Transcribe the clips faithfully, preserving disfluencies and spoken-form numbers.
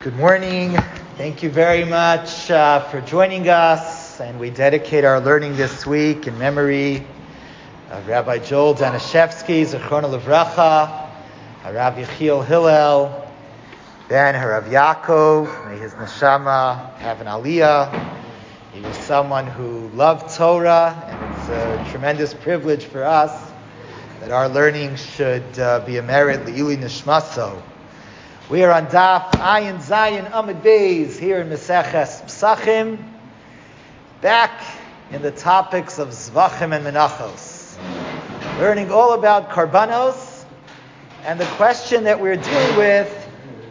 Good morning. Thank you very much uh, for joining us, and we dedicate our learning this week in memory of Rabbi Joel Danishevsky, Zechrono Livracha, Harav Yechiel Hillel, then Harav Yaakov, may his neshama have an aliyah. He was someone who loved Torah, and it's a tremendous privilege for us that our learning should uh, be a merit Le'ili Nishmaso. We are on Daf Ayin Zayin Amud Beis here in Meseches Psachim, back in the topics of Zvachim and Menachos, learning all about Karbanos, and the question that we're dealing with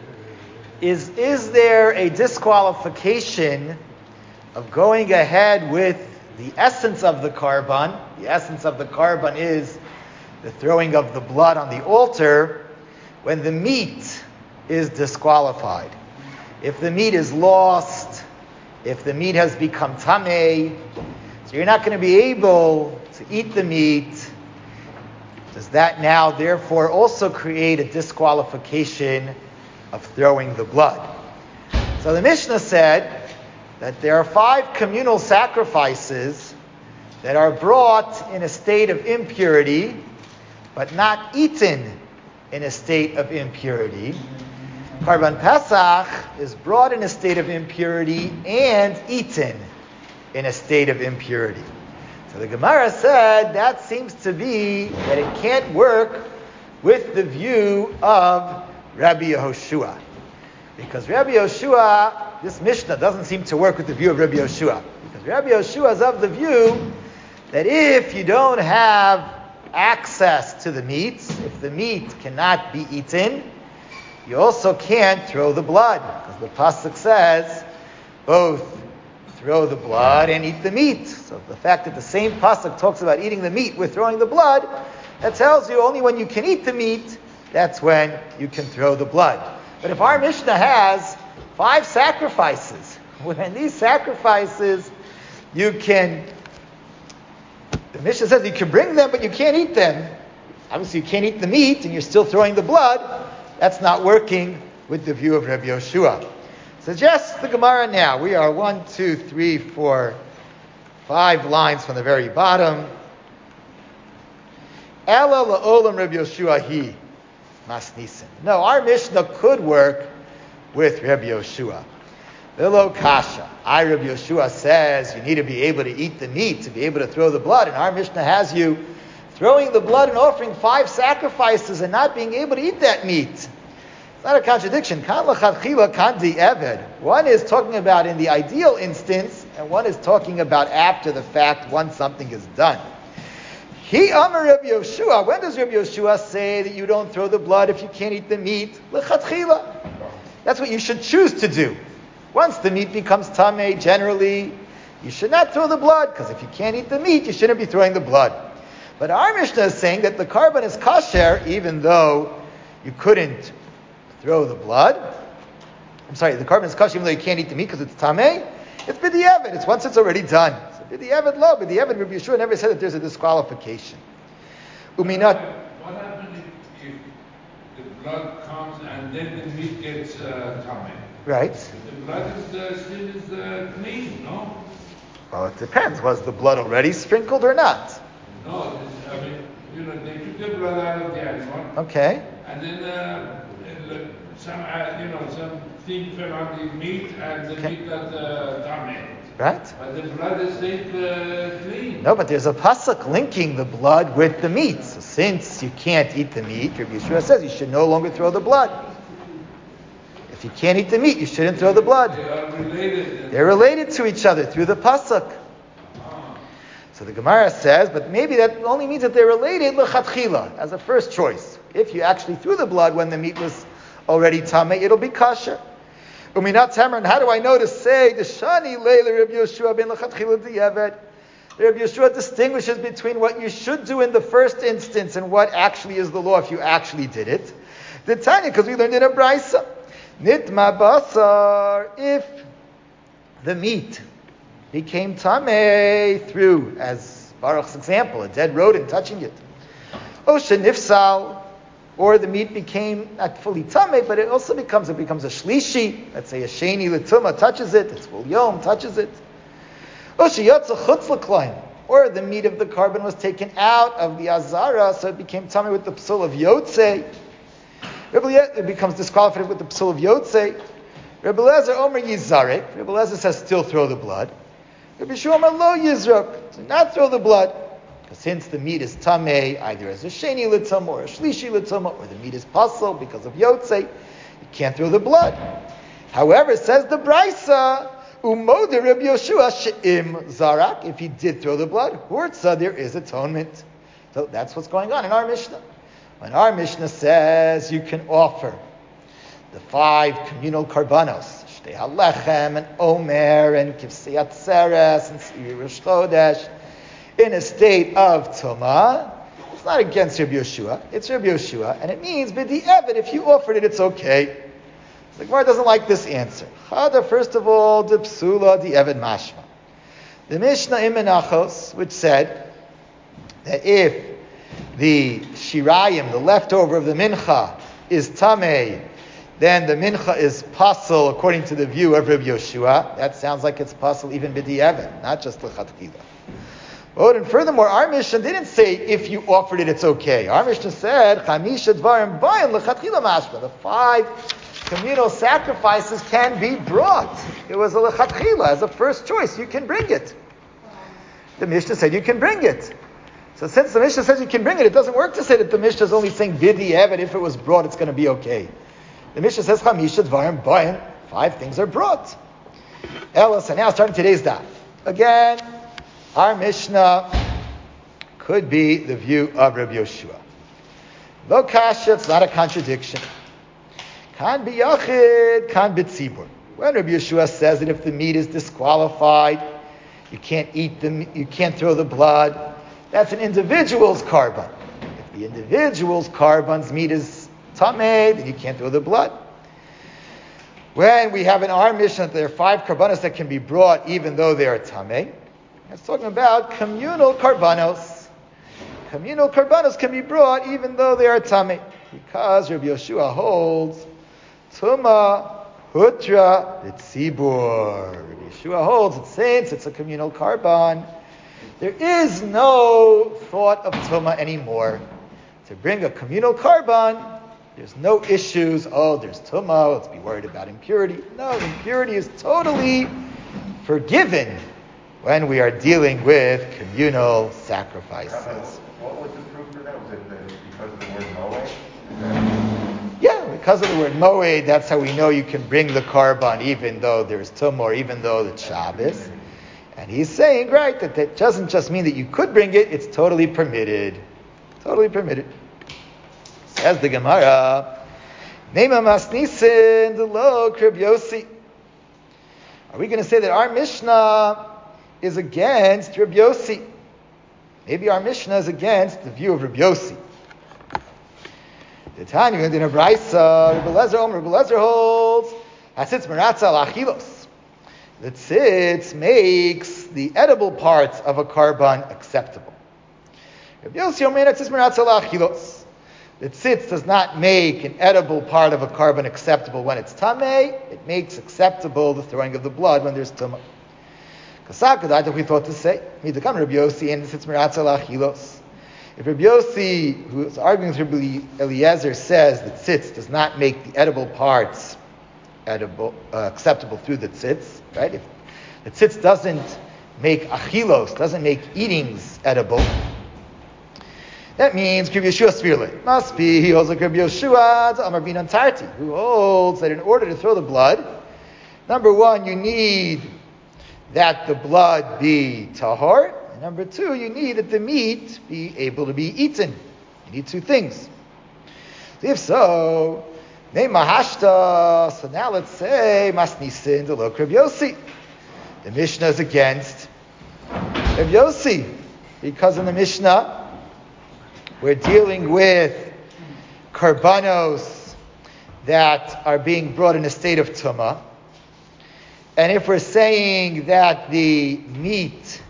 is, is there a disqualification of going ahead with the essence of the Karban? The essence of the Karban is the throwing of the blood on the altar when the meat is disqualified. If the meat is lost, if the meat has become tamei, so you're not going to be able to eat the meat, does that now therefore also create a disqualification of throwing the blood? So the Mishnah said that there are five communal sacrifices that are brought in a state of impurity, but not eaten in a state of impurity. Karban Pesach is brought in a state of impurity and eaten in a state of impurity. So the Gemara said that seems to be that it can't work with the view of Rabbi Yehoshua. Because Rabbi Yehoshua, this Mishnah doesn't seem to work with the view of Rabbi Yehoshua. Because Rabbi Yehoshua is of the view that if you don't have access to the meat, if the meat cannot be eaten, you also can't throw the blood, because the pasuk says both throw the blood and eat the meat. So the fact that the same pasuk talks about eating the meat with throwing the blood, that tells you only when you can eat the meat, that's when you can throw the blood. But if our Mishnah has five sacrifices, when these sacrifices you can, the Mishnah says you can bring them, but you can't eat them. Obviously you can't eat the meat and you're still throwing the blood. That's not working with the view of Rabbi Yehoshua. Suggests the Gemara now. We are one, two, three, four, five lines from the very bottom. Ela la'olam Rabbi Yehoshua hi masnisin. No, our Mishnah could work with Rabbi Yehoshua. Velo kasha. I, Rabbi Yehoshua, says you need to be able to eat the meat to be able to throw the blood, and our Mishnah has you throwing the blood and offering five sacrifices and not being able to eat that meat. It's not a contradiction. Kan l'chadchila, kan di'eved. One is talking about in the ideal instance, and one is talking about after the fact, once something is done. He amar Rabbi Yehoshua. When does Rabbi Yehoshua say that you don't throw the blood if you can't eat the meat? L'chadchila. That's what you should choose to do. Once the meat becomes tamei, generally, you should not throw the blood, because if you can't eat the meat, you shouldn't be throwing the blood. But our Mishnah is saying that the Karban is kasher, even though you couldn't throw the blood. I'm sorry, the Karban is kasher, even though you can't eat the meat because it's tamei. It's b'di'evet. It's once it's already done. So b'di'evet lo, b'di'evet Rabbi Yehoshua never said that there's a disqualification. Uminat. What happens if, if the blood comes and then the meat gets uh, tamei? Right. If the blood is uh, still is uh, clean, no? Well, it depends. Was the blood already sprinkled or not? No, this, I mean, you know, they took the blood out of the animal. Okay. And then uh, some, uh, you know, some thing fell on the meat, and the Okay. meat got uh, tamei. Right. But the blood is still uh, clean. No, but there's a pasuk linking the blood with the meat. So since you can't eat the meat, Rabbi Yehoshua says you should no longer throw the blood. If you can't eat the meat, you shouldn't throw the blood. They are related. They're related to each other through the pasuk. So the Gemara says, but maybe that only means that they're related l'chatchila, as a first choice. If you actually threw the blood when the meat was already tamei, it'll be kosher. Uminat tamar, how do I know to say the shani leila Rabbi Yehoshua ben l'chatchila di'eved? Rabbi Yehoshua distinguishes between what you should do in the first instance and what actually is the law if you actually did it. The Tanya, because we learned in a brisa, nitma basar, if the meat became tamei through, as Baruch's example, a dead rodent touching it. Osha nifsal, or the meat became not fully tameh, but it also becomes it becomes a shlishi. Let's say a sheni l'tumah touches it, it's full yom touches it. Or the meat of the carbon was taken out of the azara, so it became tameh with the psul of yotze. It becomes disqualified with the psul of yotze. Rebbe Lezer Omer Yizarek. Rebbe Lezer says still throw the blood. Rebbe Shua Omer Lo Yizrak. Do not throw the blood. Because since the meat is tameh, either as a sheni l'tumah or a shlishi l'tumah, or the meat is pasal because of yotze, you can't throw the blood. However, says the Brisa, Umode Rebbe Yoshua she'im zarak. If he did throw the blood, hurtza, there is atonement. So that's what's going on in our Mishnah. When our Mishnah says you can offer the five communal karbanos, Shtei HaLechem and Omer and Kivsei Atzeres and Tziri Rosh Chodesh, in a state of Tumah, it's not against Rabbi Yoshua, it's Rabbi Yoshua, and it means B'di Evet, if you offered it, it's okay. The Gemara doesn't like this answer. Chada, first of all, the Psula, the Evet Mashma. The Mishnah in Menachos, which said that if the shirayim, the leftover of the mincha, is tamei, then the mincha is pasul according to the view of Rabbi Yoshua. That sounds like it's pasul even b'di'evet, not just l'chatchila. But and furthermore, our Mishnah didn't say if you offered it, it's okay. Our Mishnah said chamisha dvarim bayin l'chatchila mashma. The five communal sacrifices can be brought. It was a l'chatchila as a first choice. You can bring it. The Mishnah said you can bring it. So since the Mishnah says you can bring it, it doesn't work to say that the Mishnah is only saying bidi evet, if it was brought, it's going to be okay. The Mishnah says chamisha dvarim bayin, five things are brought. Ella, so now starting today's daf. Again, our Mishnah could be the view of Rabbi Yoshua. Lo kasha, it's not a contradiction. Kan biyachid, kan b'tzibur. When Rabbi Yoshua says that if the meat is disqualified, you can't eat the, you can't throw the blood, that's an individual's carbon. If the individual's carbon's meat is tameh, then you can't throw the blood. When we have in our Mishnah that there are five karbanos that can be brought even though they are tameh, that's talking about communal karbanos. Communal karbanos can be brought even though they are tameh, because Rabbi Yoshua holds tuma hutra b'tzibur. Rabbi Yoshua holds it since it's a communal karban, there is no thought of tumah anymore. To bring a communal karban, there's no issues. Oh, there's tumah, let's be worried about impurity. No, impurity is totally forgiven when we are dealing with communal sacrifices. What was the proof for that? Was it the, because of the word moed? Yeah, because of the word moed, that's how we know you can bring the karban even though there's tumah or even though it's Shabbos. And he's saying, right, that that doesn't just mean that you could bring it, it's totally permitted. Totally permitted. Says the Gemara, Nema masnisin de lo krib yosi. Are we going to say that our Mishnah is against Reb Yossi? Maybe our Mishnah is against the view of Reb Yossi. The Tanya in a Brisa, Rebbe Lezer Omer, Rebbe Lezer holds, Hasitz meratza al achilos. The tzitz makes the edible parts of a karban acceptable. Reb Yossi Omer tzitz meratza al achilos. The tzitz does not make an edible part of a karban acceptable when it's tameh. It makes acceptable the throwing of the blood when there's tumah. Kasaka, that we thought to say. Need to come Reb Yossi and tzitz meratza al achilos. If Reb Yossi, who is arguing with Rabbi Eliezer, says that tzitz does not make the edible parts edible, uh, acceptable through the tzitz, right? If the tzitz doesn't make achilos, doesn't make eatings edible, that means Rabbi Yeshua Svirle. Must be, he holds like Rabbi Yeshua to Amar Binan Tarti, who holds that in order to throw the blood, number one, you need that the blood be tahor, and number two, you need that the meat be able to be eaten. You need two things. If so, name mahashta. So now let's say masnisin de lo Rabbi Yossi. The Mishnah is against Rabbi Yossi because in the Mishnah we're dealing with karbanos that are being brought in a state of tumah, and if we're saying that the meat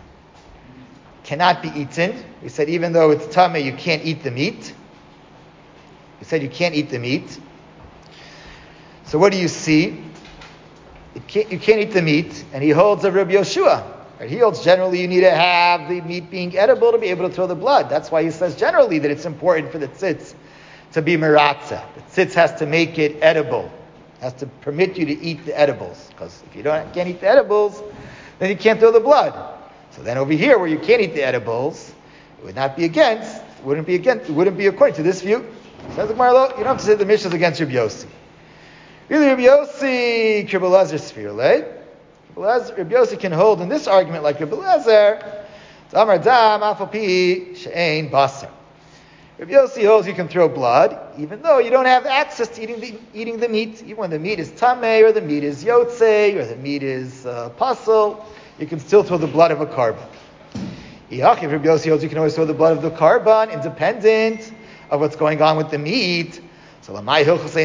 cannot be eaten, we said even though it's tumah you can't eat the meat. We said you can't eat the meat. So what do you see? You can't, you can't eat the meat, and he holds a Rabbi Yoshua. Right? He holds generally you need to have the meat being edible to be able to throw the blood. That's why he says generally that it's important for the tzitz to be meratza. The tzitz has to make it edible, has to permit you to eat the edibles. Because if you don't can't eat the edibles, then you can't throw the blood. So then over here, where you can't eat the edibles, it would not be against, it wouldn't be against, it wouldn't be according to this view. Says the Gemara, you don't have to say the Mishnah is against Rabbi Yossi. Really, Rabbi Yossi, Rabbi Elazar Sfirle. Rabbi Yossi can hold in this argument like Rabbi Elazar. Amar dam afapi she'ein basar. Rabbi Yossi holds you can throw blood, even though you don't have access to eating the, eating the meat. Even when the meat is tameh, or the meat is yotze, or the meat is uh, pasul, you can still throw the blood of a carbon. If Rabbi Yossi holds you can always throw the blood of the carbon, independent of what's going on with the meat. So, why does Rabbi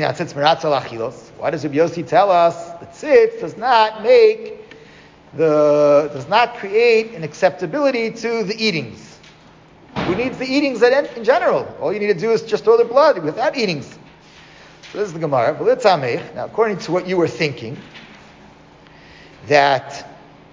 Yossi tell us that tzitz does not make the does not create an acceptability to the eatings? Who needs the eatings in general? All you need to do is just throw the blood without eatings. So this is the Gemara. Now, according to what you were thinking, that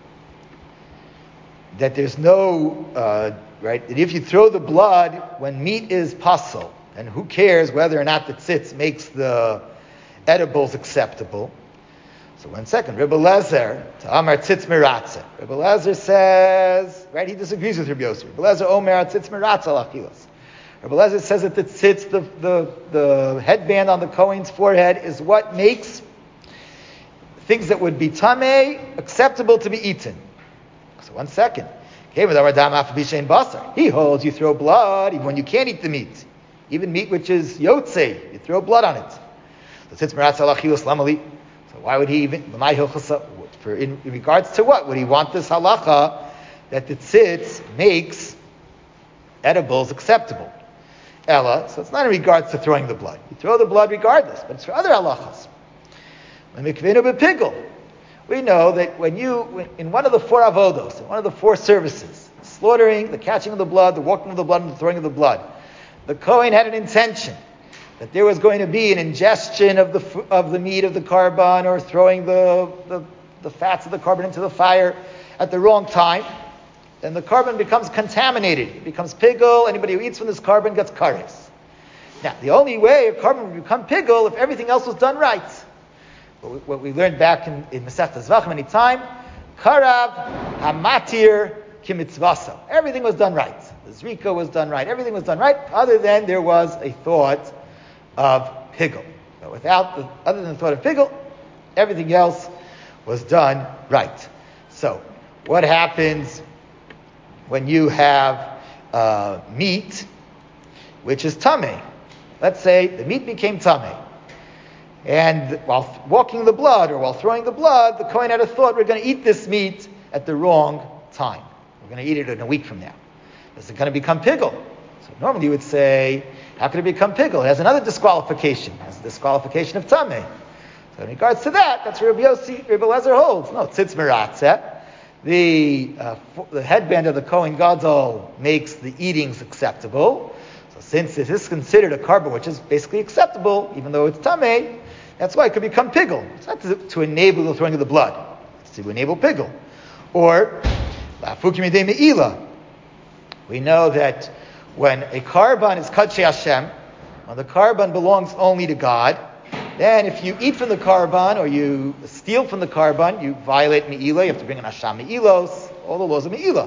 that there's no uh, right that if you throw the blood when meat is pasul, and who cares whether or not the tzitz makes the edibles acceptable? So one second, Rabbi Elazar, Ta'amar tzitz meratza. Rabbi Elazar says, right, he disagrees with Rabbi Yossi. Rabbi Elazar omer tzitz meratza lachilas. Rabbi Elazar says that the tzitz, the, the, the headband on the Kohen's forehead, is what makes things that would be tameh acceptable to be eaten. So one second. He holds you throw blood even when you can't eat the meat. Even meat which is yotze, you throw blood on it. So why would he even, for in, in regards to what? Would he want this halacha that the tzitz makes edibles acceptable? Ella, so it's not in regards to throwing the blood. You throw the blood regardless, but it's for other halachas. We know that when you, in one of the four avodos, in one of the four services, the slaughtering, the catching of the blood, the walking of the blood, and the throwing of the blood, the Kohen had an intention that there was going to be an ingestion of the of the meat of the carbon, or throwing the, the, the fats of the carbon into the fire at the wrong time. Then the carbon becomes contaminated. It becomes pigul. Anybody who eats from this carbon gets kares. Now, the only way a carbon would become pigul if everything else was done right. What we, what we learned back in, in Masechta Zvachim many time, karav hamatir kimitzvasa. Everything was done right. The zrika was done right. Everything was done right, other than there was a thought of pigul. But without the, other than the thought of pigul, everything else was done right. So, what happens when you have uh, meat which is tameh? Let's say the meat became tameh, and while walking the blood or while throwing the blood, the Kohen had a thought: we're going to eat this meat at the wrong time. We're going to eat it in a week from now. Is it going to become pigul? So normally you would say, how could it become pigul? It has another disqualification. It has a disqualification of tameh. So in regards to that, that's where Rabbi Yossi, Rabbi Elazar holds. No, tzitz meratzeh. The uh, the headband of the Kohen Gadol makes the eatings acceptable. So since it is considered a carbon which is basically acceptable, even though it's tameh, that's why it could become pigul. It's not to, to enable the throwing of the blood. It's to enable pigul. Or la'afukim yedei me'ilah. We know that when a carbon is Kadshei Hashem, when the carbon belongs only to God, then if you eat from the carbon or you steal from the carbon, you violate Me'ilah. You have to bring an Hasham Me'ilos, all the laws of Me'ilah.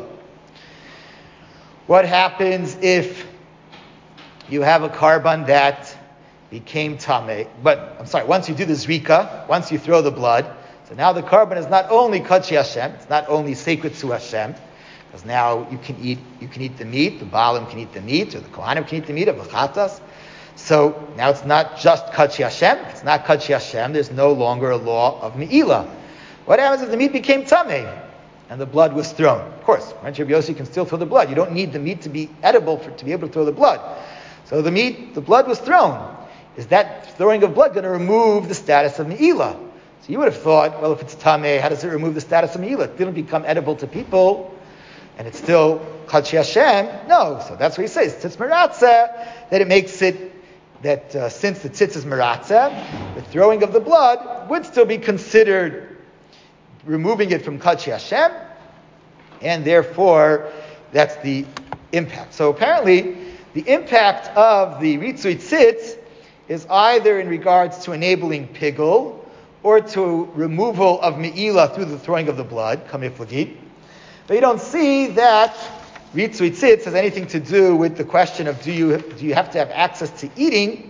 What happens if you have a carbon that became Tameh? But, I'm sorry, once you do the Zrika, once you throw the blood, so now the carbon is not only Kadshei Hashem, it's not only sacred to Hashem, because now you can eat you can eat the meat, the Baalim can eat the meat, or the Kohanim can eat the meat of the Chatas. So now it's not just Kadshei Hashem. If it's not Kadshei Hashem, there's no longer a law of Me'ilah. What happens if the meat became Tameh and the blood was thrown? Of course, Rabbi Yossi can still throw the blood. You don't need the meat to be edible for, to be able to throw the blood. So the meat, the blood was thrown. Is that throwing of blood going to remove the status of Me'ilah? So you would have thought, well, if it's Tameh, how does it remove the status of Me'ilah? It didn't become edible to people, and it's still Kadshei Hashem. No, so that's what he says. Tzitz meratzeh, that it makes it that uh, since the tzitz is meratzeh, the throwing of the blood would still be considered removing it from Kadshi Hashem, and therefore that's the impact. So apparently, the impact of the ritzui tzitz is either in regards to enabling pigul or to removal of me'ilah through the throwing of the blood, kamiflagi. But you don't see that ritzui tzitz has anything to do with the question of do you do you have to have access to eating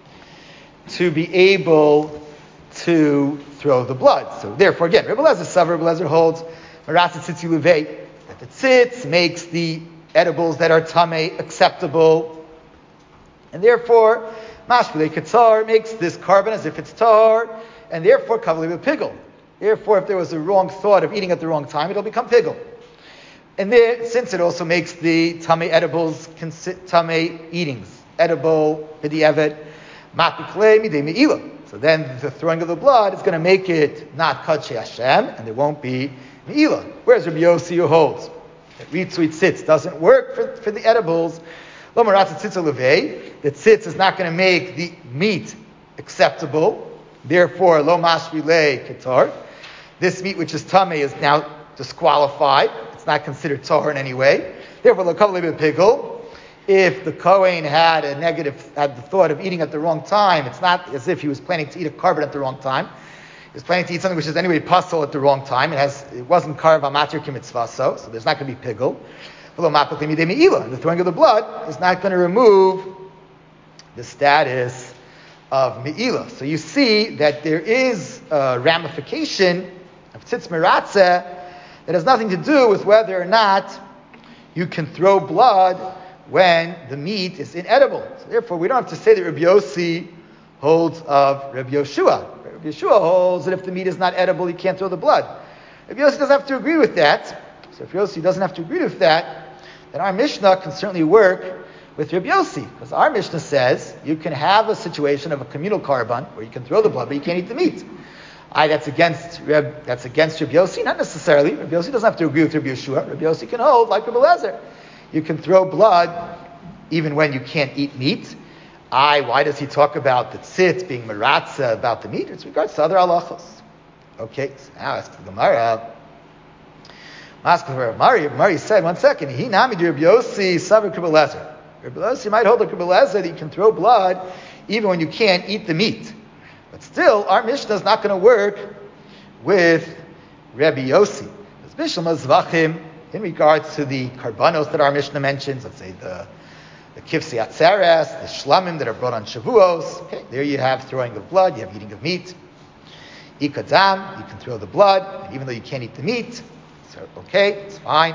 to be able to throw the blood. So therefore, again, Rebbe Lezer Savar, Rebbe Lezer holds Maratza Tzitzi Levei, that the tzitz makes the edibles that are tamei acceptable, and therefore Mashpilei Katzar makes this carbon as if it's tar, and therefore Kavli Pigul. Therefore, if there was a wrong thought of eating at the wrong time, it'll become pigul. And there, since it also makes the tamei edibles, tamei eatings, edible, b'di'evet, ma'piklei midei me'ilah. So then the throwing of the blood is going to make it not Kadshei Hashem, and there won't be me'ilah. Whereas Rabbi Yossi who holds that ritzui tzitz doesn't work for, for the edibles, lo maratza tzitz levei, the tzitz is not going to make the meat acceptable, therefore lo mashvilei ketar. This meat which is tamei is now disqualified. It's not considered tahor in any way. Therefore, lo kavli b'pigul. If the Kohen had a negative, had the thought of eating at the wrong time, it's not as if he was planning to eat a carbon at the wrong time. He was planning to eat something which is anyway pasul at the wrong time. It has, it wasn't karv amatir kimitzvaso, so there's not going to be pigul. The throwing of the blood is not going to remove the status of me'ilah. So you see that there is a ramification of tzitz meratzeh that has nothing to do with whether or not you can throw blood when the meat is inedible. So therefore, we don't have to say that Rabbi Yossi holds of Rabbi Yoshua. Rabbi Yoshua holds that if the meat is not edible, you can't throw the blood. Rabbi Yossi doesn't have to agree with that. So if Rabbi Yossi doesn't have to agree with that, then our Mishnah can certainly work with Rabbi Yossi, because our Mishnah says you can have a situation of a communal carbon where you can throw the blood, but you can't eat the meat. I, that's against Reb, that's against Rabbi Yossi, not necessarily. Rabbi Yossi doesn't have to agree with Rabbi Yeshua. Rabbi Yossi can hold like Rabbi Lezer. You can throw blood even when you can't eat meat. I, why does he talk about the tzitz being meratzah about the meat? It's regards to other halachos. Okay, so now ask the Gemara. Ask the Gemara. Mari, Mari said, one second, he nami Rabbi Yossi savar Rabbi Lezer. Rabbi Yossi might hold like Rabbi Lezer that you can throw blood even when you can't eat the meat. But still, our Mishnah is not going to work with Rabbi Yossi. Because Bishlam Zvachim, in regards to the karbanos that our Mishnah mentions, let's say the the kivsi atzeres, the shlamim that are brought on Shavuos, okay, there you have throwing of blood, you have eating of meat. Ikadam, you can throw the blood, and even though you can't eat the meat, so okay, it's fine.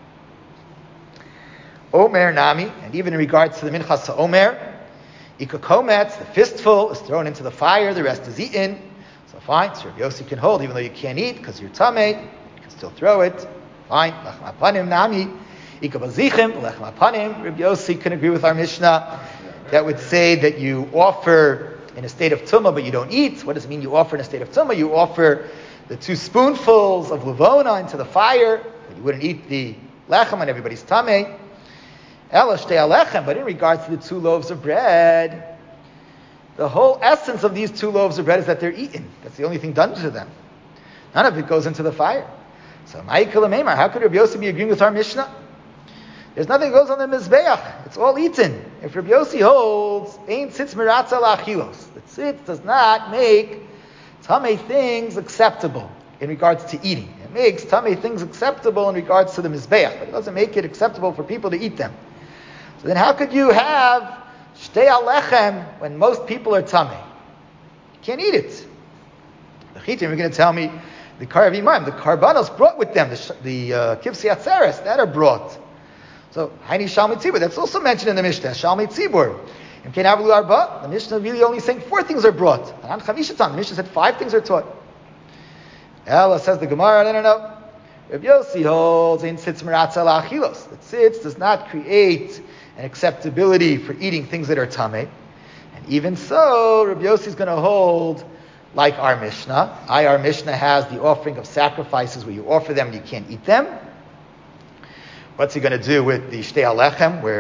Omer nami, and even in regards to the minchas ha'omer, ikakometz, the fistful is thrown into the fire, the rest is eaten, so fine, so Rabbi Yossi can hold, even though you can't eat, because you're tamei, you can still throw it. Fine. Lechem apanim nami. Ikabazichem. Lechem apanim. Rabbi Yossi can agree with our Mishnah that would say that you offer in a state of tumah, but you don't eat. What does it mean you offer in a state of tumah? You offer the two spoonfuls of levona into the fire, but you wouldn't eat the lechem and everybody's tamei. Ela shtei alechem. But in regards to the two loaves of bread, the whole essence of these two loaves of bread is that they're eaten. That's the only thing done to them. None of it goes into the fire. So, how could Rabbi Yossi be agreeing with our Mishnah? There's nothing that goes on the Mizbeach. It's all eaten. If Rabbi Yossi holds, Ein tzitz miratza la'achilos. The tzitz does not make tamei things acceptable in regards to eating. It makes tamei things acceptable in regards to the Mizbeach, but it doesn't make it acceptable for people to eat them. So then how could you have shtei alechem when most people are tamei? You can't eat it. The chitim, you're going to tell me, the Karav Imaim, the Karbanos brought with them, the, the uh, Kivsi Atzeres, that are brought. So, Haini Shalmei Tzibur, that's also mentioned in the Mishnah, Shalmei Tzibur. In Kein Avlu Arba, the Mishnah really only saying four things are brought. And on Chamishatan, the Mishnah said five things are taught. Ella says the Gemara, no, no, no. Rabbi Yossi holds, in tzitz meratza la'achilos. The tzitz does not create an acceptability for eating things that are tamei. And even so, Rabbi Yossi is going to hold like our Mishnah. I, our Mishnah has the offering of sacrifices where you offer them and you can't eat them. What's he going to do with the shtei alechem, where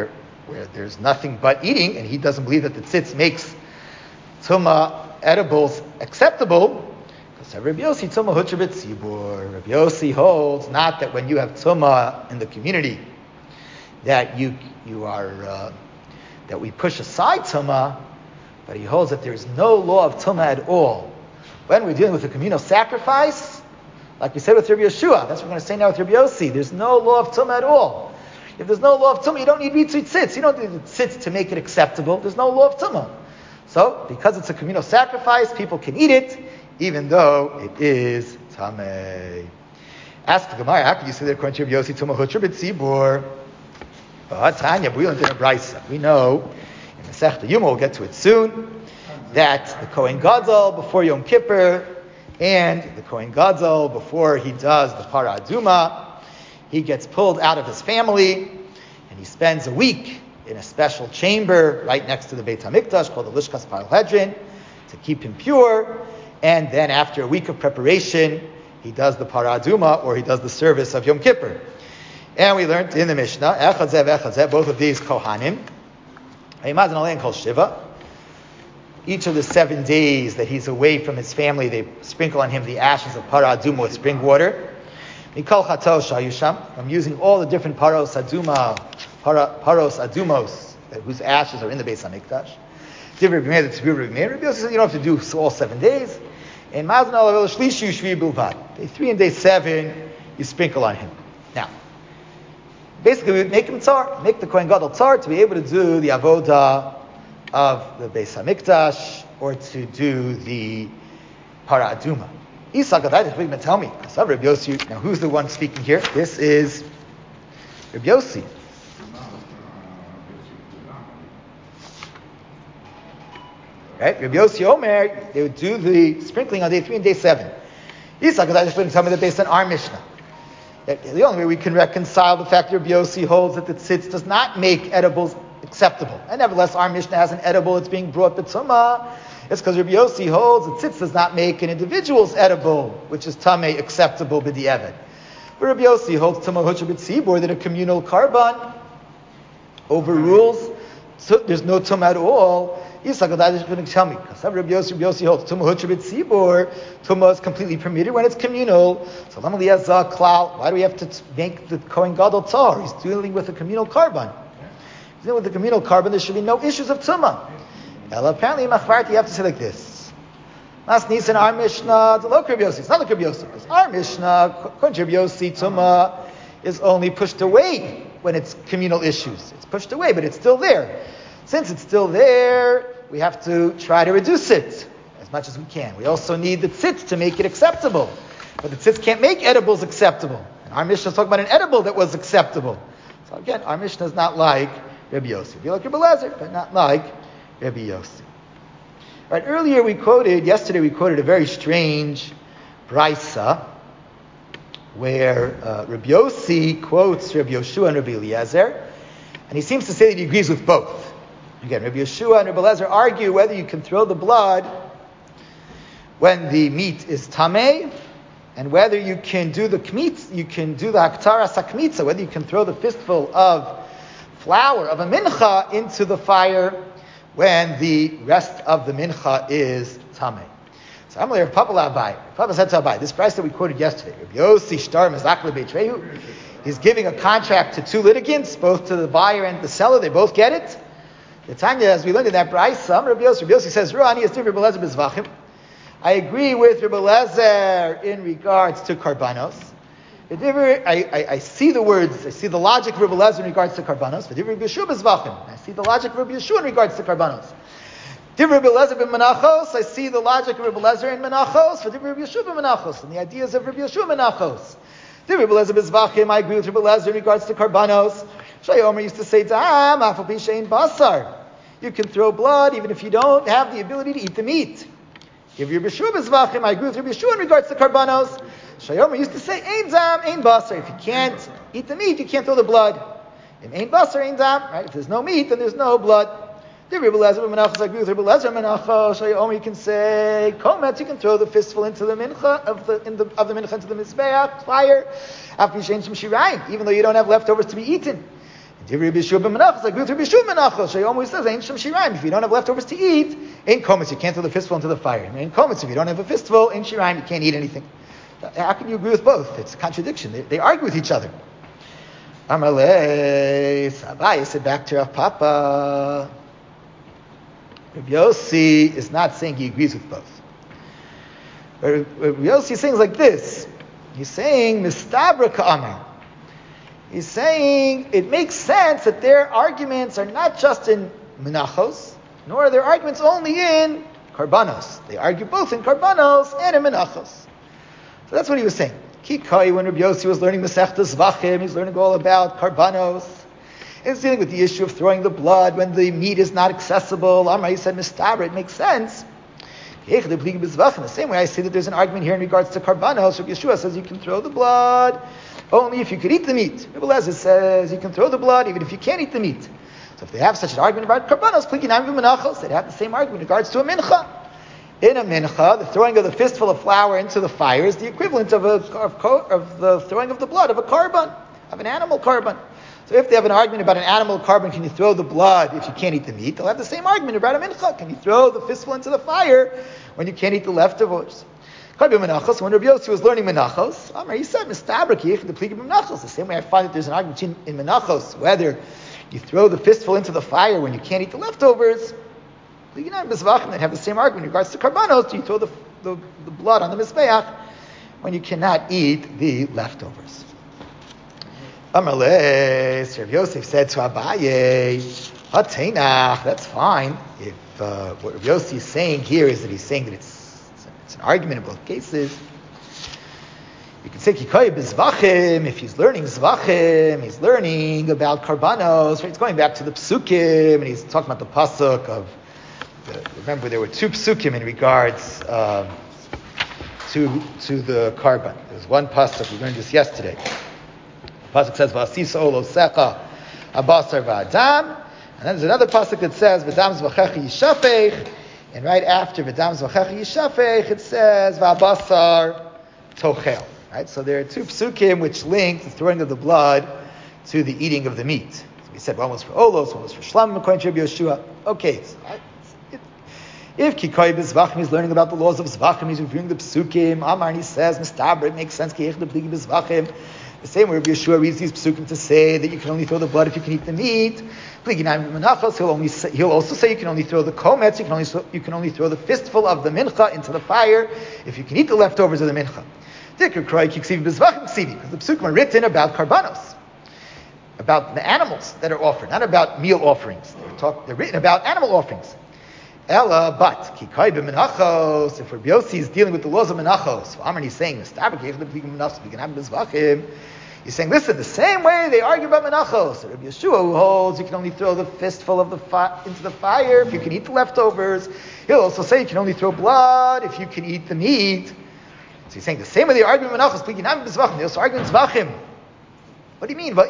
where there's nothing but eating, and he doesn't believe that the tzitz makes tumah edibles acceptable, because Rabbi Yossi tumah hutra b'tzibur. Rabbi Yossi holds not that when you have tumah in the community that you you are uh, that we push aside tumah, but he holds that there is no law of tumah at all when we're dealing with a communal sacrifice, like we said with Rabbi Yeshua. That's what we're going to say now with Rabbi Yossi. There's no law of tumah at all. If there's no law of tumah, you don't need ritzui tzitz. You don't need tzitz to make it acceptable. There's no law of tumah. So, because it's a communal sacrifice, people can eat it, even though it is tamei. Ask the Gemara, how can you say that according to Rabbi Yossi, tumah hutra b'tzibur? But Tanya, we learned in a brisa. We know in the Masechta Yuma, we'll get to it soon, that the Kohen Gadol before Yom Kippur and the Kohen Gadol before he does the Para Aduma, he gets pulled out of his family and he spends a week in a special chamber right next to the Beit HaMikdash called the Lishkas Paralhedrin to keep him pure. And then after a week of preparation, he does the Para Aduma, or he does the service of Yom Kippur. And we learned in the Mishnah, Echad Zeh v'Echad Zeh, both of these Kohanim, Ha'imazan Alein Kol Shiva. Each of the seven days that he's away from his family, they sprinkle on him the ashes of Para Aduma with spring water. Mikol Chato Shayusham. I'm using all the different Paros Aduma, para, Paros Adumos, whose ashes are in the Beis HaMikdash. Divrei B'meir, the Tzibur B'meir. Rabbi Yossi says you don't have to do all seven days. And Mazan Alavel Shlishi Shvi Bilvad. Day three and day seven, you sprinkle on him. Now, basically, we would make him tzar, make the Kohen Gadol tzar to be able to do the avodah of the Beis HaMikdash or to do the Para Aduma. Isak Adai, going to tell me. Rabbi Yossi. Now, who's the one speaking here? This is Rabbi Yossi. Right? Rabbi Yossi Omer, they would do the sprinkling on day three and day seven. Isak Adai is going to tell me that based on our Mishnah. The only way we can reconcile the fact that Rabbi Yossi holds that the tzitz does not make edibles acceptable, and nevertheless our Mishnah has an edible that's being brought b'tumah, it's because Rabbi Yossi holds that tzitz does not make an individual's edible, which is tamei, acceptable b'di'evet. But Rabbi Yossi holds tumah hutra b'tzibur, that a communal karban overrules, so there's no tumah at all. Yisak Adai is going to tell me, because Rabbi Yossi, Rabbi Yossi holds tumah hutra b'tzibur, tumah is completely permitted when it's communal. So Lam Eliezer klal, why do we have to make the Kohen Gadol tzar? He's dealing with a communal karban. He's dealing with the communal karban. There should be no issues of tumah. Well, apparently in Machvarti you have to say like this. Last Nisan, our Mishnah, the low Rabbi Yossi. It's not like Rabbi Yossi, because our Mishnah, according to Rabbi Yossi, tumah is only pushed away when it's communal issues. It's pushed away, but it's still there. Since it's still there, we have to try to reduce it as much as we can. We also need the tzitz to make it acceptable. But the tzitz can't make edibles acceptable. And our Mishnah is talking about an edible that was acceptable. So again, our Mishnah is not like Rabbi Yossi. It'd be like Rabbi Lezer, but not like Rabbi Yossi. All right, earlier we quoted, yesterday we quoted a very strange brisa where uh, Rabbi Yossi quotes Rabbi Yeshua and Rabbi Eliezer, and he seems to say that he agrees with both. Again, Rabbi Yeshua and Rabbi Eliezer argue whether you can throw the blood when the meat is tamei, and whether you can do the kmitz, you can do the haktara sakmitza, whether you can throw the fistful of flour of a mincha into the fire when the rest of the mincha is tamei. So I'm like Papa Labai. Papa said to Abai, this price that we quoted yesterday, Rabbi Yossi shtar mezak lebeitrehu, he's giving a contract to two litigants, both to the buyer and the seller. They both get it. The Tanya, as we learned in that brisa, Rabbi Yossi, Rabbi Yossi says, Ru'ani is Rabbi Lezer bezvachim. I agree with Rabbi Lezer in regards to karbanos. I, I, I see the words, I see the logic of Rabbi Lezer in regards to karbanos. I see the logic of Rabbi Yeshua in regards to karbanos. Rabbi Lezer ben Menachos, I see the logic of Rabbi Lezer in Menachos for Rabbi Yeshua ben Menachos, and the ideas of Rabbi Yeshua Menachos. Rabbi Lezer bezvachim, I agree with Rabbi Lezer in regards to karbanos. Shai Omer used to say, "Dam afal pi shein basar." You can throw blood even if you don't have the ability to eat the meat. Give Rabbi Yeshua bezvachim, I agree with Rabbi Yeshua in regards to karbanos. Shai Omer used to say, "Ein dam, ein basar." If you can't eat the meat, you can't throw the blood. If ein basar, ein dam. Right? If there's no meat, then there's no blood. Rabbi Lezer ben Menachos, I agree with Rabbi Lezer ben Menachos. Shai Omer, you can say, "Kometz," you can throw the fistful into the mincha of the in the of the mincha into the mizbeach fire. After you change some shirayim, even though you don't have leftovers to be eaten. If you don't have leftovers to eat, ain't komitz, you can't throw the fistful into the fire. Ain't komitz, if you don't have a fistful, ain't shirayim, you can't eat anything. How can you agree with both? It's a contradiction. They, they argue with each other. Amalei, Abaye said back to Rav Papa, Rabbi Yossi is not saying he agrees with both. Rabbi Yossi is saying like this. He's saying, Mistabra ka'amar. He's saying it makes sense that their arguments are not just in menachos, nor are their arguments only in karbanos. They argue both in karbanos and in menachos. So that's what he was saying. Kikai, when Rabbi Yossi was learning Masechtas Zvachim, he's learning all about karbanos. He's dealing with the issue of throwing the blood when the meat is not accessible. Amar, he said, Mistabra, it makes sense. In the same way, I see that there's an argument here in regards to karbanos. Rabbi Yeshua says you can throw the blood only if you could eat the meat. Rabbi Elazar says you can throw the blood even if you can't eat the meat. So if they have such an argument about karbanos, they'd have the same argument in regards to a mincha. In a mincha, the throwing of the fistful of flour into the fire is the equivalent of, a, of, of the throwing of the blood of a karban, of an animal karban. So if they have an argument about an animal karban, can you throw the blood if you can't eat the meat? They'll have the same argument about a mincha. Can you throw the fistful into the fire when you can't eat the leftovers? When Rabbi Yossi was learning menachos, he said, the same way I find that there's an argument in, in menachos, whether you throw the fistful into the fire when you can't eat the leftovers. They have the same argument in regards to karbanos. You throw the, the, the blood on the mizbeach when you cannot eat the leftovers. Amalei, Rabbi Yosef said to Abaye, Hateinach, that's fine. If uh, what Rabbi Yosef is saying here is that he's saying that it's, it's, it's an argument in both cases. You can say Kikoy b'Zvachim, if he's learning Zvachim, he's learning about karbanos, right? He's going back to the psukim, and he's talking about the pasuk of, the, remember there were two psukim in regards uh, to, to the karban. There's one pasuk, we learned this yesterday. The pasuk says, V'asisa olo secha abasar v'adam. And then there's another pasuk that says, V'dam zvachecha yishafech. And right after V'dam zvachecha yishafech, it says, V'abasar tochel. Right? So there are two psukim which link the throwing of the blood to the eating of the meat. So we said one was for olos, one was for shlam, according to Rabbi Yeshua. Okay, so I, it, if Kikoy b'Zvachim is learning about the laws of Zvachim, he's reviewing the psukim, Amar, and he says, Mistabra, it makes sense, Ki'ech le'pligi b'Zvachim. The same way Rabbi Yeshua reads these psukim to say that you can only throw the blood if you can eat the meat. He'll only say, he'll also say you can only throw the kometz, you can only you can only throw the fistful of the mincha into the fire if you can eat the leftovers of the mincha. Because the psukim are written about karbanos, about the animals that are offered, not about meal offerings. They're, talk, they're written about animal offerings. Ella, but kikai b'menachos. If Rabbi Yossi is dealing with the laws of menachos, Amar is saying, he's saying, listen, the same way they argue about menachos. Rabbi Yeshua, who holds you can only throw the fistful of the fi- into the fire if you can eat the leftovers. He'll also say you can only throw blood if you can eat the meat. So he's saying the same way they argue menachos. They also argue in zvachim. What do you mean?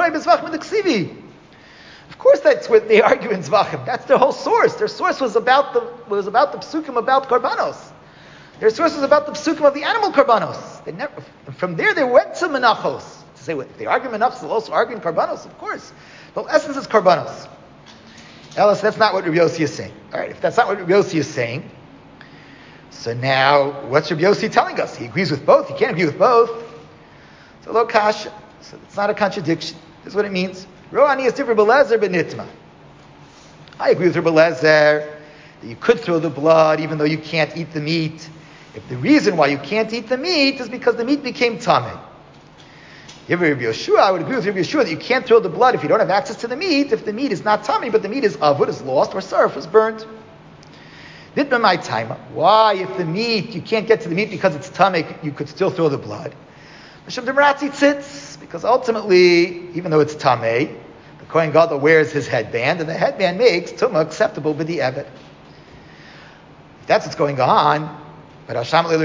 Of course, that's what they argue in Zvachim. That's their whole source. Their source was about the was about the psukim about karbanos. Their source was about the psukim of the animal karbanos. They never, from there, they went to menachos to say what if they argue menachos, they'll also argue in karbanos. Of course, the essence is karbanos. Alice, that's not what Rabbi Yossi is saying. All right, if that's not what Rabbi Yossi is saying, so now what's Rabbi Yossi telling us? He agrees with both. He can't agree with both. So lo kasha. So it's not a contradiction. This is what it means. Roani is different Belezer benitma. I agree with Rabbi Elazar that you could throw the blood even though you can't eat the meat. If the reason why you can't eat the meat is because the meat became tamei. If Rabbi Yeshua, I would agree with Rabbi Yeshua that you can't throw the blood if you don't have access to the meat, if the meat is not tamei, but the meat is avud, is lost, or sarf, was burnt. Ditma my time. Why, if the meat, you can't get to the meat because it's tamei, you could still throw the blood? Because ultimately, even though it's tamei, the Kohen Gadol wears his headband, and the headband makes tumah acceptable by the evet. If that's what's going on, but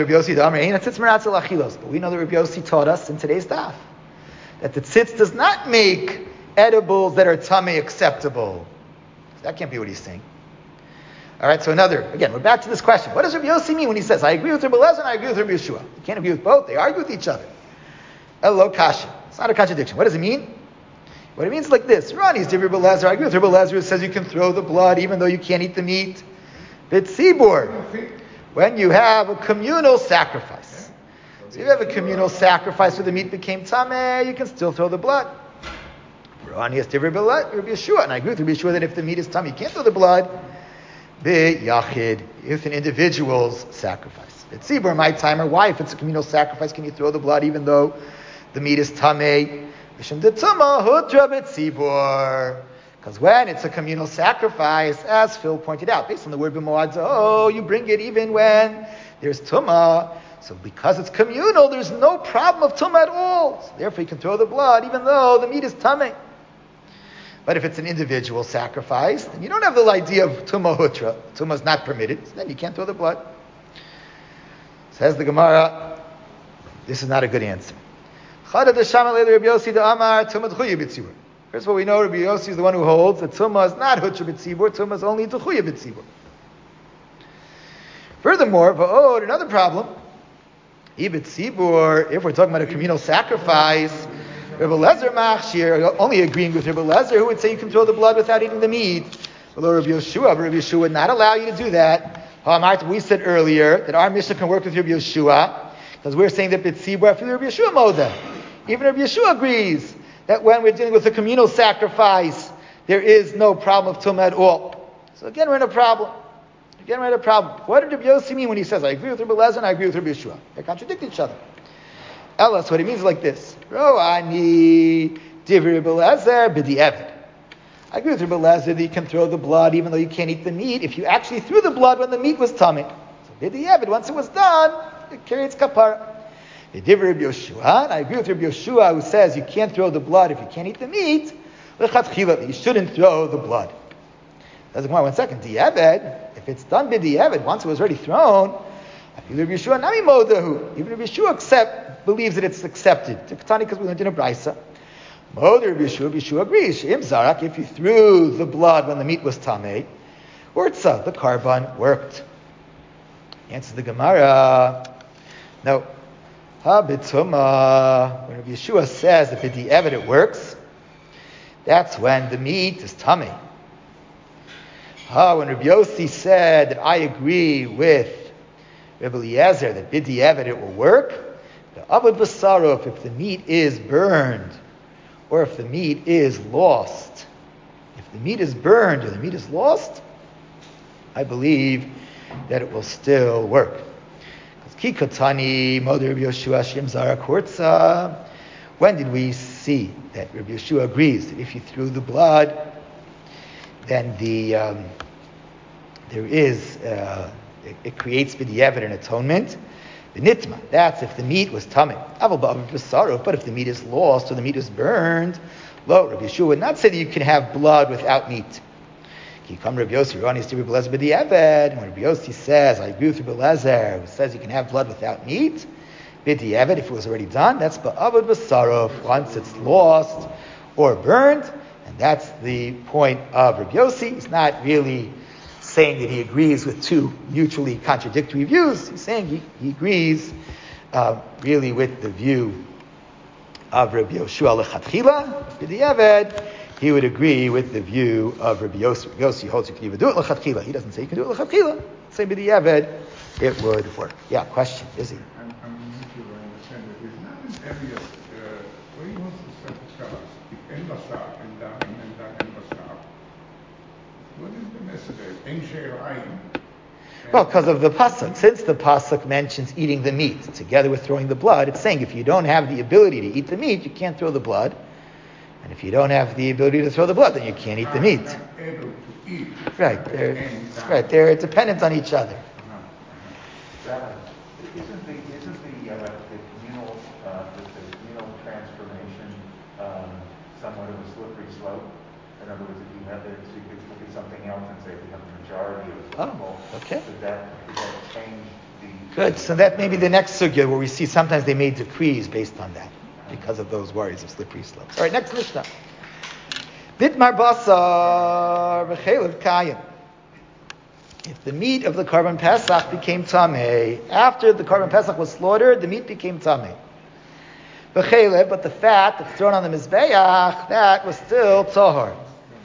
but we know that Rabbi Yossi taught us in today's daf that the tzitz does not make edibles that are tamei acceptable. That can't be what he's saying. All right, so another, again, we're back to this question. What does Rabbi Yossi mean when he says, I agree with Rabbi Elazar and I agree with Rabbi Yeshua? You can't agree with both. They argue with each other. Elo kasha. It's not a contradiction. What does it mean? What it means is like this. Rani's Divri Belezer. I agree with Rabbi Lezer who says you can throw the blood even though you can't eat the meat. B'tzibur, when you have a communal sacrifice. So if you have a communal sacrifice where the meat became tameh, you can still throw the blood. Rani's Divri Belezer, Rabbi Yeshua. And I agree with Rabbi Yeshua that if the meat is tameh, you can't throw the blood. B'yachid, if an individual's sacrifice. B'tzibur, my timer, why? If it's a communal sacrifice, can you throw the blood even though the meat is tameh? Because when it's a communal sacrifice, as Phil pointed out, based on the word b'moad, oh, you bring it even when there's tumah. So because it's communal, there's no problem of tumah at all. So therefore, you can throw the blood even though the meat is tameh. But if it's an individual sacrifice, then you don't have the idea of tumah hutra. Tumah is not permitted, so then you can't throw the blood. Says the Gemara, this is not a good answer. First of all, we know Rabbi Yossi is the one who holds that tumah is not hutra b'tzibur, tumah is only techuya b'tzibur. Furthermore, v'od, another problem, if we're talking about a communal sacrifice, Rabbi Lezer machshir, only agreeing with Rabbi Lezer, who would say you can throw the blood without eating the meat. Although Rabbi Yeshua, Rabbi Yeshua would not allow you to do that. We said earlier that our Mishnah can work with Rabbi Yeshua, because we're saying that b'tzibur, I feel Rabbi Yeshua moda. Even Rabbi Yeshua agrees that when we're dealing with a communal sacrifice, there is no problem of tumah at all. So again, we're in a problem. Again, we're in a problem. What did Rabbi Yossi mean when he says, I agree with Rabbi Lezer and I agree with Rabbi Yeshua? They contradict each other. Elas, what he means is like this. Ro'ani divri Rabbi Lezer b'di'evid. I agree with Rabbi Lezer that you can throw the blood even though you can't eat the meat if you actually threw the blood when the meat was tameh. So b'di'evid, once it was done, it carries kapara. The Divri Rabbi Yeshua, and I agree with Rabbi Yeshua who says you can't throw the blood if you can't eat the meat. You shouldn't throw the blood. Doesn't come on one second. Di'eved, if it's done by di'eved, once it was already thrown, I feel Rabbi Yeshua nami modahu. Even Rabbi Yeshua accept, believes that it's accepted. Tiktani because we learned in a brisa. Moda Rabbi Yeshua, Rabbi Yeshua agrees. Im zarak, if you threw the blood when the meat was tameh, urtza, the carbon worked. Answer the Gemara. No. Ha b'tumah. When Rabbi Yeshua says that b'di'eved it works, that's when the meat is tameh. Ha, when Rabbi Yossi said that I agree with Rabbi Eliezer that b'di'eved it will work, the avad b'sarov, if the meat is burned, or if the meat is lost, if the meat is burned or the meat is lost, I believe that it will still work. Ki katani Moder Rabbi Yeshua Shem Zara Kurtza. When did we see that Rabbi Yeshua agrees that if you threw the blood, then the um, there is uh, it, it creates b'di'eved an atonement. The nitma, that's if the meat was tameh. But if the meat is lost or the meat is burned, lo, Rabbi Yeshua would not say that you can have blood without meat. Come Rabbi Yossi, Rani to Rabbi Lezer b'di'eved. When Rabbi Yossi says, I agree with Rabbi Lezer, who says you can have blood without meat, b'di'eved, if it was already done, that's ba'avad b'sarov, once it's lost or burned, and that's the point of Rabbi Yossi. He's not really saying that he agrees with two mutually contradictory views. He's saying he, he agrees uh, really with the view of Rabbi Yoshua lechatchila, b'di'eved. He would agree with the view of Rabbi Yossi. Rabbi Yossi holds you can even do it lechatchila. He doesn't say you can do it lechatchila. Say b'di'eved, it would work. Yeah, question, Izzy. I'm, I'm not sure I understand it. It's not in areas uh, where he wants to set the scholars. In Basar, in Damin, and Damin Basar. What is the message? In She'erayim. Well, because of the pasuk. Since the pasuk mentions eating the meat together with throwing the blood, it's saying if you don't have the ability to eat the meat, you can't throw the blood. And if you don't have the ability to throw the blood, then you can't eat the meat. Able to eat. Right, they're, right, they're dependent on each other. Rabbi, isn't the isn't the uh, the communal uh, the, the communal transformation um, somewhat of a slippery slope? In other words, if you have it, so you could look at something else and say we have the majority of people. Oh, okay. Could that could that change the? Good. So that may be the next sugya where we see sometimes they made decrees based on that, because of those worries of slippery slopes. All right, next Mishnah. Bitmar basar v'chelev kayim. If the meat of the Karban Pesach became tameh, after the Karban Pesach was slaughtered, the meat became tameh. V'chelev, but the fat that's thrown on the mizbeach, that was still tahor.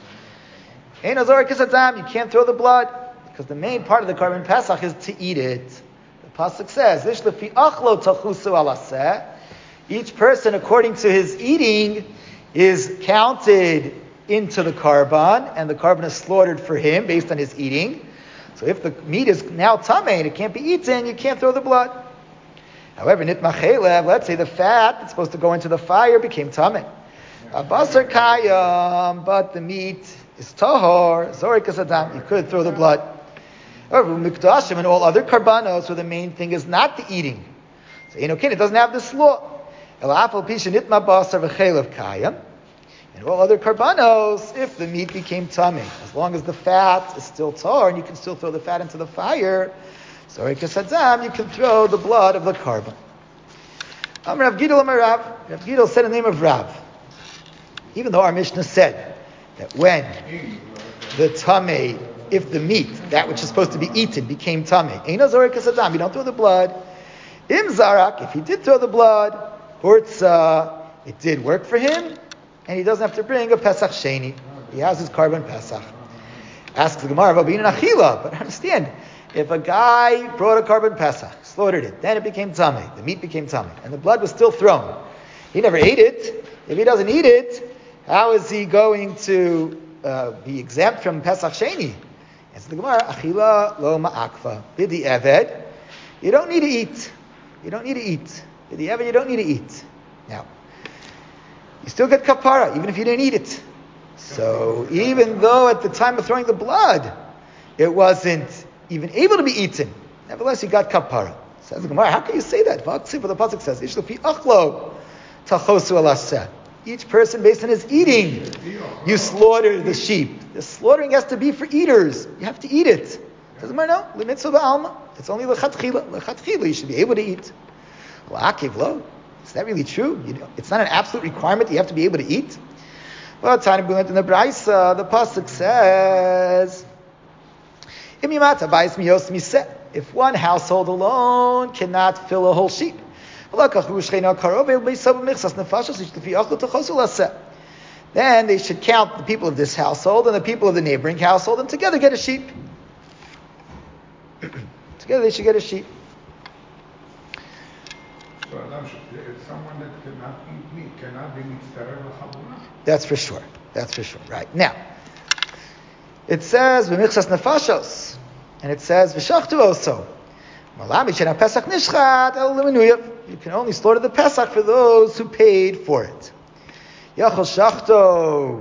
Ein azor kisadam, you can't throw the blood, because the main part of the Karban Pesach is to eat it. The pasuk says, "Ish lefi achlo tachusu alaseh." Each person, according to his eating, is counted into the Karban, and the Karban is slaughtered for him based on his eating. So if the meat is now tamei and it can't be eaten, you can't throw the blood. However, nitma chelev, let's say the fat that's supposed to go into the fire became tamei. Abasar kayam, but the meat is tahor, zorik adam, you could throw the blood. However, mikdashim and all other karbanos, where the main thing is not the eating. So you know, it doesn't have this law. Elafal pisha nitma basar v'chelev kayam. And all other karbanos, if the meat became tummy, as long as the fat is still tar, and you can still throw the fat into the fire, sorry, kasadam, you can throw the blood of the karban. Um, Rav Gidol Amar Rav, Rav Gidol said in the name of Rav, even though our Mishnah said that when the tummy, if the meat, that which is supposed to be eaten, became tummy, eina sorry, kasadam, you don't throw the blood. Im zarak, if he did throw the blood, hurtza, it did work for him, and he doesn't have to bring a Pesach Sheni. He has his Karban Pesach. Asks the Gemara, but understand, if a guy brought a Karban Pesach, slaughtered it, then it became tummy, the meat became tummy, and the blood was still thrown. He never ate it. If he doesn't eat it, how is he going to uh, be exempt from Pesach Sheni? Answer the Gemara, Achila lo ma'akva. Bidi eved, you don't need to eat. You don't need to eat. Bidi eved, you don't need to eat. Now, you still get kapara, even if you didn't eat it. So even though at the time of throwing the blood, it wasn't even able to be eaten, nevertheless you got kapara. Says the Gemara, how can you say that? The pasuk says, "Ish lefi achlo tachosu alaseh." Each person, based on his eating, you slaughter the sheep. The slaughtering has to be for eaters. You have to eat it. Says the Gemara, no, l'mitzvah ba'alma. It's only l'chatchila. L'chatchila, you should be able to eat. L'akiv lo. Is that really true? You know, it's not an absolute requirement that you have to be able to eat. Well, in the Braisa, the pasuk says, if one household alone cannot fill a whole sheep, then they should count the people of this household and the people of the neighboring household, and together get a sheep. Together they should get a sheep. So someone that cannot eat meat cannot be mitzvah l'chabura. That's for sure. That's for sure. Right. Now, it says v'michsas nefashos, and it says v'shachtu also. You can only slaughter the Pesach for those who paid for it. Yachol shachto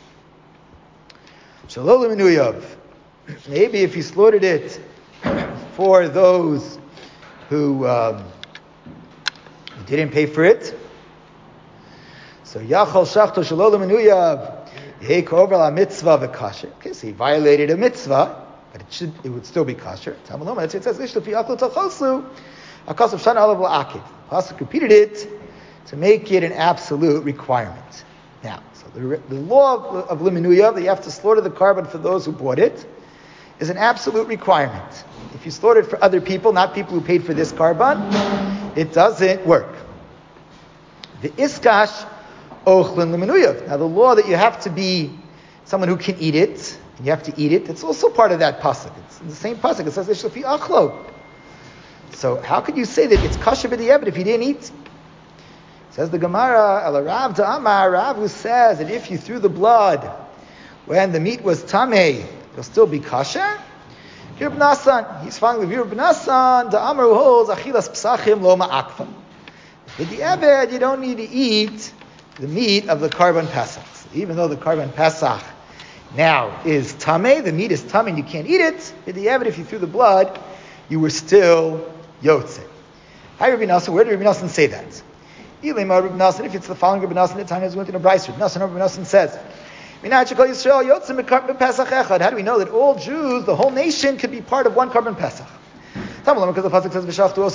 shalol l'menuyav. Maybe if he slaughtered it for those who um, didn't pay for it. So Yachol Shachto Shalol Menuyav Yeik Over La Mitzvah V'Kasher. Okay, so he violated a mitzvah, but it should it would still be kosher. Tamaloma, it says Ish Lefi Achlo Tachosu Akasav Shana Olav La'akiv. Pasuk repeated it to make it an absolute requirement. Now, so the, the law of, of Limenuyav, that you have to slaughter the karban for those who bought it, is an absolute requirement. If you slaughter it for other people, not people who paid for this karban, it doesn't work. The iskash ochlin l'menuyav. Now the law that you have to be someone who can eat it, and you have to eat it, it's also part of that pasuk. It's in the same pasuk. It says ish lefi achlo. So how could you say that it's kosher b'di'eved if you didn't eat? Says the Gemara, El Rav Da'amar, Rav who says that if you threw the blood when the meat was tamei, it'll still be kosher. Reb Nasan, he's following the view of Reb Nasan, Da'amar who holds achilas psachim lo ma'akfa. With the Eved, you don't need to eat the meat of the Karban Pesach. So even though the Karban Pesach now is tamei, the meat is tamei and you can't eat it, with the Eved, if you threw the blood, you were still yotze. Hi Reb Nasan, where did Reb Nasan say that? Ilema Reb Nasan, if it's the following Reb Nasan, the time is went in a Bryce. Reb Nasan, Reb Nasan says, how do we know that all Jews, the whole nation, could be part of one Karban Pesach? Because the pasuk says,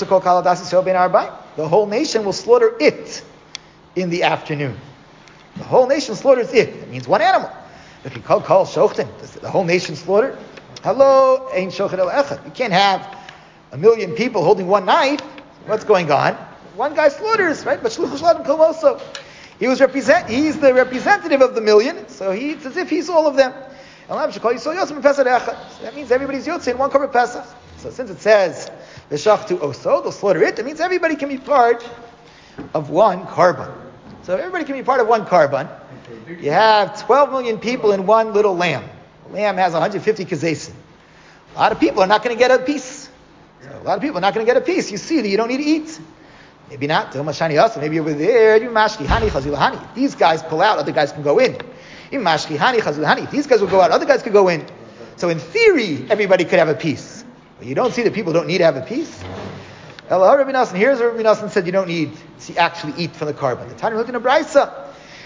the whole nation will slaughter it in the afternoon. The whole nation slaughters it. That means one animal. If you call call shochten, does the whole nation slaughter? Hello, ain't shochet el echad. You can't have a million people holding one knife. What's going on? one guy slaughters, right? But shluchus shladam kolmoso. He was represent. He's the representative of the million, so he, it's as if he's all of them. So that means everybody's yotze in one korban pesach. So since it says v'shachtu oso, they'll slaughter it. That means everybody can be part of one korban. So everybody can be part of one korban. You have twelve million people in one little lamb. The lamb has one hundred fifty kazesim. A lot of people are not going to get a piece. So a lot of people are not going to get a piece. You see that you don't need to eat. Maybe not. Maybe over there. If these guys pull out, other guys can go in. If these guys will go out, other guys could go in. So in theory, everybody could have a piece. But you don't see that people don't need to have a piece. Hello, Rabbi Nassan. Here's what Rabbi Nassan said you don't need to actually eat from the korban. The Tanya looked in a brisa.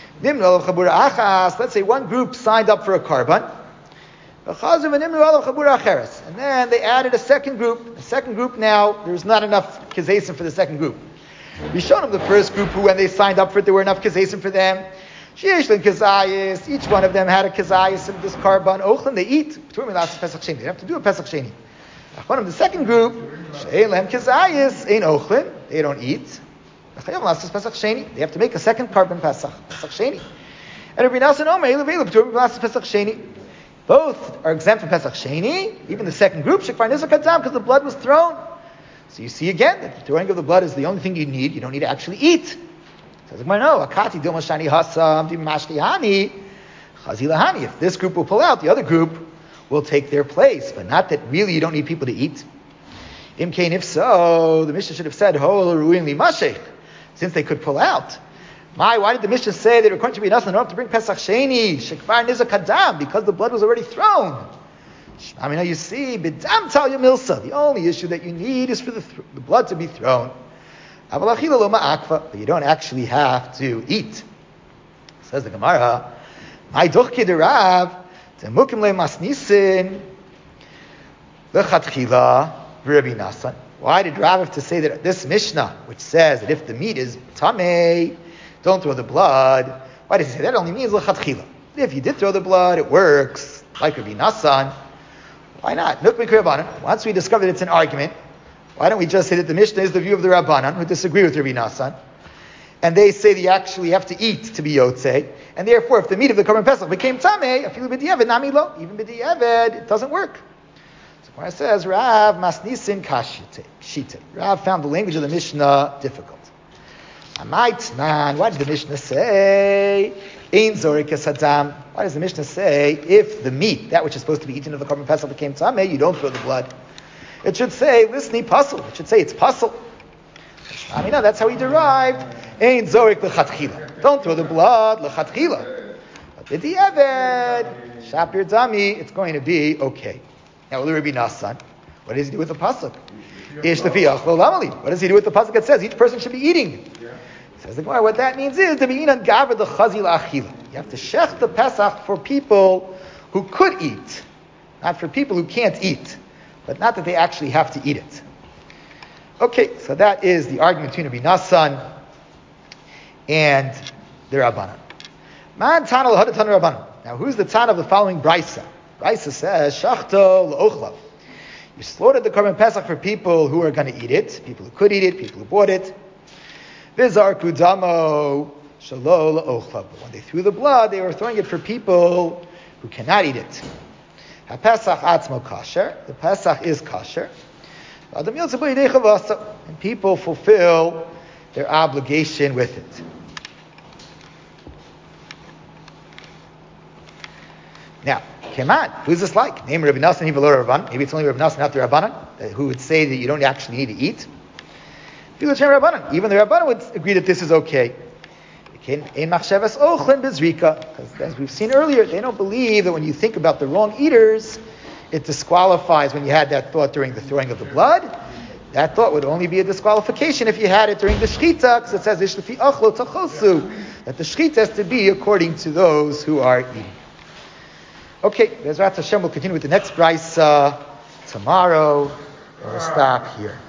Let's say one group signed up for a korban. And then they added a second group. The second group now, there's not enough kazesim for the second group. We showed them the first group who, when they signed up for it, there were enough kazesim for them. Each one of them had a kazayis of this korban. Ochlan, they eat. They don't have to do a Pesach Sheni. The second group, kazayis, ain't ochlan. They don't eat. They have to make a second korban Pesach. Pesach Sheni. And Rabbi Nassan Omer, Pesach Sheni. Both are exempt from Pesach Sheni. Even the second group, Shekvar Nizak Hadam, because the blood was thrown. So you see again that the throwing of the blood is the only thing you need. You don't need to actually eat. Says, no, Akati Dilma Shani Hasam Dimashkihani Chazilahani. If this group will pull out, the other group will take their place. But not that really you don't need people to eat. Imkain, if so, the Mishnah should have said, Ho Ruin Li Mashech, since they could pull out. My, why did the Mishnah say they were going to be nothing enough to bring Pesach Sheni, Shekvar Nizak Hadam, because the blood was already thrown? I mean, you see, B'dam Tal Yamilsa, the only issue that you need is for the, th- the blood to be thrown. But you don't actually have to eat. Says the Gemara, My Dochke de Rav, Temukim Le Masnisin, Lechatchila, Rabbi Nassan. Why did Rav have to say that this Mishnah, which says that if the meat is tamei, don't throw the blood? Why does he say that? It only means lechatchila. If you did throw the blood, it works. Like Rabbi Nassan. Why not? Once we discover that it's an argument, why don't we just say that the Mishnah is the view of the Rabbanan, who disagree with Rabbi Nassan, and they say that you actually have to eat to be yotzei, and therefore if the meat of the korban pesach became tamei, afilu b'di'eved nami lo, even b'di'eved, it doesn't work. So when it says Rav masnisin kashite, shite, Rav found the language of the Mishnah difficult. Amait man, why did the Mishnah say ein zorek esadam? Why does the Mishnah say if the meat, that which is supposed to be eaten of the korban pesach, became tamei, you don't throw the blood? It should say listen, puzzle. It should say it's puzzle. I mean, no, that's how he derived ein zorek lechatchila. Don't throw the blood lechatchila. But b'di'eved, shapir dami, it's going to be okay. Now, will Rabbi Nassan, what does he do with the pasuk? Ish lefiach lo lamali. What does he do with the pasuk that says each person should be eating? Says the Gemara, what that means is the be'inan gaver the chazil achila. You have to shech the Pesach for people who could eat, not for people who can't eat, but not that they actually have to eat it. Okay, so that is the argument between Rabbi Nassan and the Rabbanan. Man tana l'hadat tana Rabbanan. Now, who's the tana of the following brisa? Brisa says shachto l'ochlav. You slaughtered the korban pesach for people who are going to eat it, people who could eat it, people who bought it. V'zarku damo shalo l'ochlav. But when they threw the blood, they were throwing it for people who cannot eat it. HaPesach atzmo kasher. The Pesach is kasher. And people fulfill their obligation with it. Now, Keman, who's this like? Name Rabbi Nassan, Hivalor Rabban. Maybe it's only Rabbi Nassan, not the Rabbanan, who would say that you don't actually need to eat. Even the Rabbanan would agree that this is okay. Because as we've seen earlier, they don't believe that when you think about the wrong eaters, it disqualifies when you had that thought during the throwing of the blood. That thought would only be a disqualification if you had it during the shechita, because it says that the shechita has to be according to those who are eating. Okay, Bezrat Hashem will continue with the next brisa tomorrow. We'll stop here.